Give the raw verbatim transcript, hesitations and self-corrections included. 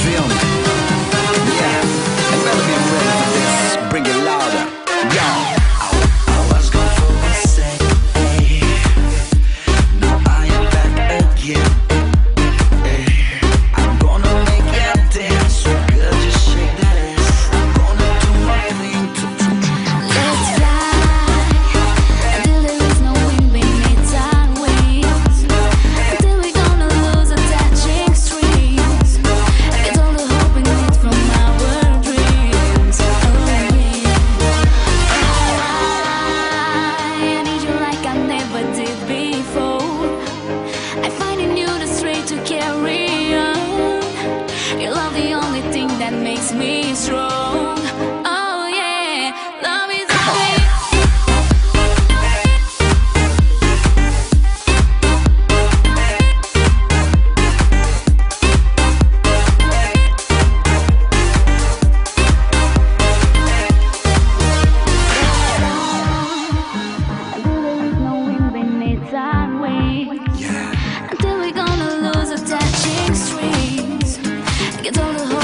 feel me? Yeah, and better be ready for this. Bring it louder, yo. I was gone for a sec, ay. Now I am back again. Ay. I'm gonna make you dance so good, just shake that ass. I'm gonna do my thing to Let's fly until there is no wind beneath our wings. Until we're gonna lose attaching strings. Get all the hope we need from our dreams. Oh yeah. I need you like I never did before. I find in you the strength to carry on. Your love the only thing that makes me strong. Oh yeah, love is all we until there is no wind beneath our wings. yeah. Until we're gonna lose attaching strings. Get all the